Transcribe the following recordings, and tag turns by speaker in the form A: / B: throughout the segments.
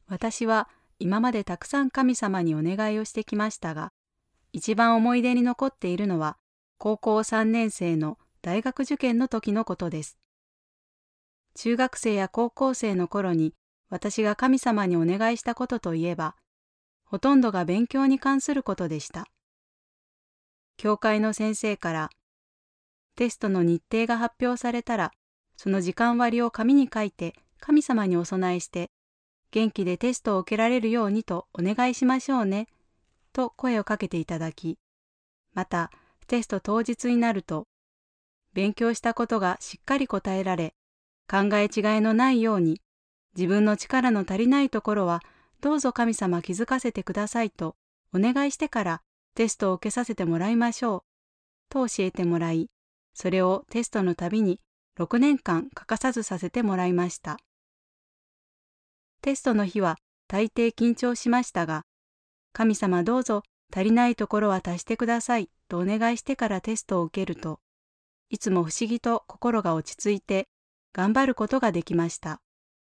A: 私は今までたくさん神様にお願いをしてきましたが、一番思い出に残っているのは高校3年生の大学受験の時のことです。中学生や高校生の頃に私が神様にお願いしたことといえば、ほとんどが勉強に関することでした。教会の先生からテストの日程が発表されたら、その時間割を紙に書いて神様にお供えして、元気でテストを受けられるようにとお願いしましょうね、と声をかけていただき、またテスト当日になると、勉強したことがしっかり答えられ、考え違いのないように、自分の力の足りないところはどうぞ神様気づかせてくださいとお願いしてからテストを受けさせてもらいましょう、と教えてもらい、それをテストのたびに6年間欠かさずさせてもらいました。テストの日は大抵緊張しましたが、神様どうぞ足りないところは足してくださいとお願いしてからテストを受けると、いつも不思議と心が落ち着いて頑張ることができました。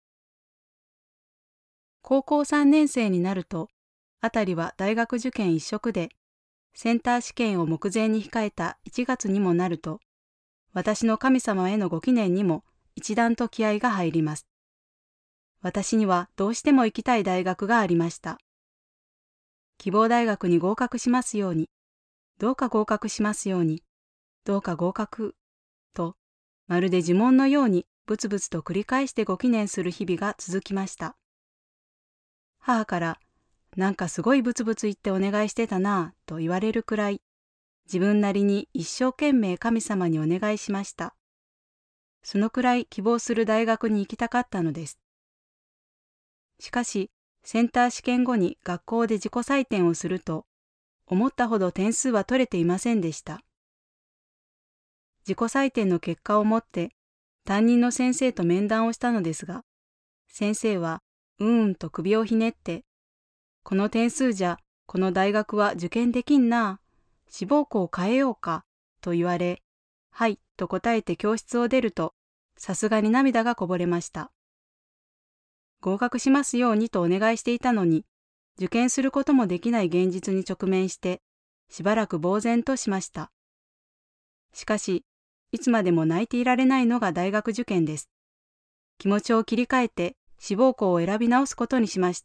A: 高校3年生になると、あたりは大学受験一色で、センター試験を目前に控えた1月にもなると、私の神様へのご祈念にも一段と気合が入ります。私にはどうしても行きたい大学がありました。希望大学に合格しますように、どうか合格しますように、どうか合格、と、まるで呪文のようにブツブツと繰り返してご祈念する日々が続きました。母から、なんかすごいブツブツ言ってお願いしてたなぁと言われるくらい、自分なりに一生懸命神様にお願いしました。そのくらい希望する大学に行きたかったのです。しかし、センター試験後に学校で自己採点をすると、思ったほど点数は取れていませんでした。自己採点の結果をもって、担任の先生と面談をしたのですが、先生は、と首をひねって、この点数じゃ、この大学は受験できんな、志望校を変えようか、と言われ、はい、と答えて教室を出ると、さすがに涙がこぼれました。合格しますようにとお願いしていたのに、受験することもできない現実に直面して、しばらく呆然としました。しかし、いつまでも泣いていられないのが大学受験です。気持ちを切り替えて志望校を選び直すことにしました。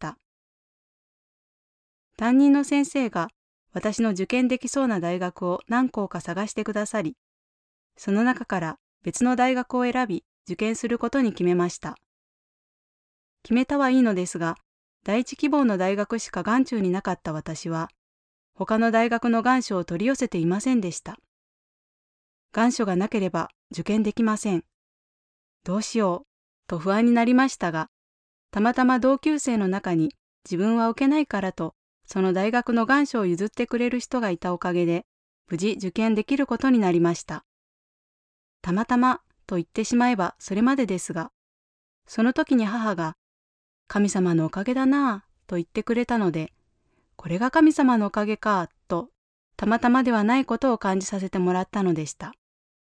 A: 担任の先生が私の受験できそうな大学を何校か探してくださり、その中から別の大学を選び受験することに決めました。決めたはいいのですが、第一希望の大学しか眼中になかった私は、他の大学の願書を取り寄せていませんでした。願書がなければ受験できません。どうしようと不安になりましたが、たまたま同級生の中に自分は受けないからと、その大学の願書を譲ってくれる人がいたおかげで、無事受験できることになりました。たまたまと言ってしまえばそれまでですが、その時に母が、神様のおかげだなぁと言ってくれたので、これが神様のおかげかと、たまたまではないことを感じさせてもらったのでした。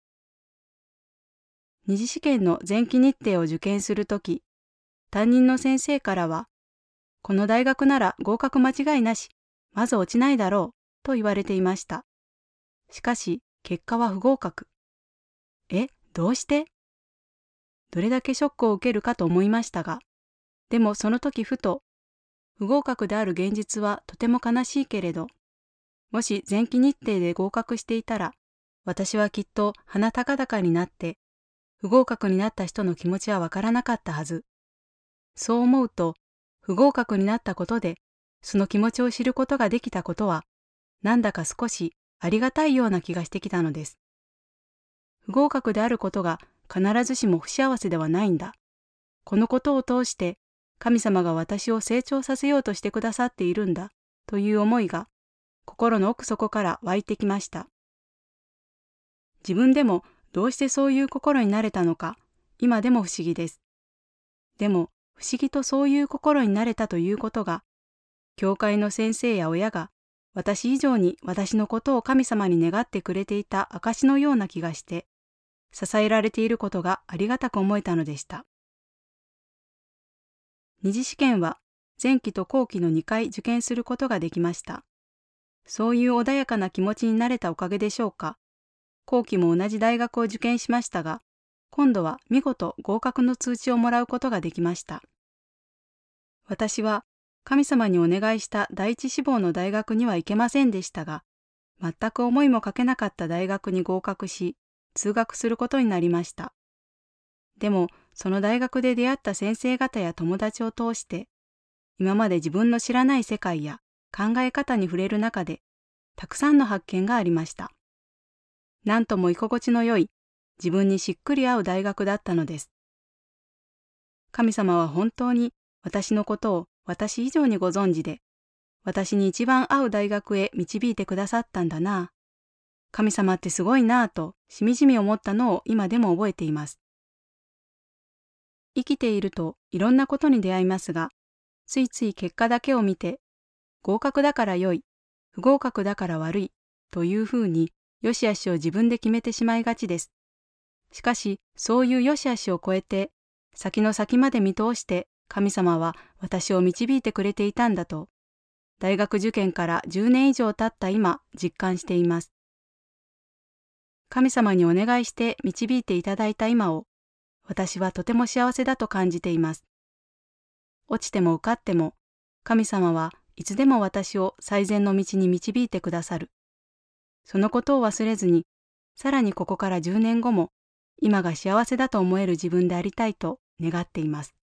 A: 二次試験の前期日程を受験するとき、担任の先生からは、この大学なら合格間違いなし、まず落ちないだろうと言われていました。しかし、結果は不合格。どうして？どれだけショックを受けるかと思いましたが、でもその時ふと、不合格である現実はとても悲しいけれど、もし前期日程で合格していたら、私はきっと鼻高々になって、不合格になった人の気持ちはわからなかったはず。そう思うと、不合格になったことで、その気持ちを知ることができたことは、なんだか少しありがたいような気がしてきたのです。不合格であることが必ずしも不幸せではないんだ。このことを通して、神様が私を成長させようとしてくださっているんだ、という思いが、心の奥底から湧いてきました。自分でもどうしてそういう心になれたのか、今でも不思議です。でも、不思議とそういう心になれたということが、教会の先生や親が、私以上に私のことを神様に願ってくれていた証のような気がして、支えられていることがありがたく思えたのでした。二次試験は前期と後期の2回受験することができました。そういう穏やかな気持ちになれたおかげでしょうか。後期も同じ大学を受験しましたが、今度は見事合格の通知をもらうことができました。私は神様にお願いした第一志望の大学には行けませんでしたが、全く思いもかけなかった大学に合格し、通学することになりました。でも、その大学で出会った先生方や友達を通して、今まで自分の知らない世界や考え方に触れる中で、たくさんの発見がありました。なんとも居心地の良い、自分にしっくり合う大学だったのです。神様は本当に私のことを私以上にご存知で、私に一番合う大学へ導いてくださったんだな。神様ってすごいなぁとしみじみ思ったのを今でも覚えています。生きているといろんなことに出会いますが、ついつい結果だけを見て、合格だから良い、不合格だから悪いというふうに良し悪しを自分で決めてしまいがちです。しかし、そういう良し悪しを超えて、先の先まで見通して神様は私を導いてくれていたんだと、大学受験から10年以上経った今、実感しています。神様にお願いして導いていただいた今を、私はとても幸せだと感じています。落ちても受かっても、神様はいつでも私を最善の道に導いてくださる。そのことを忘れずに、さらにここから10年後も、今が幸せだと思える自分でありたいと願っています。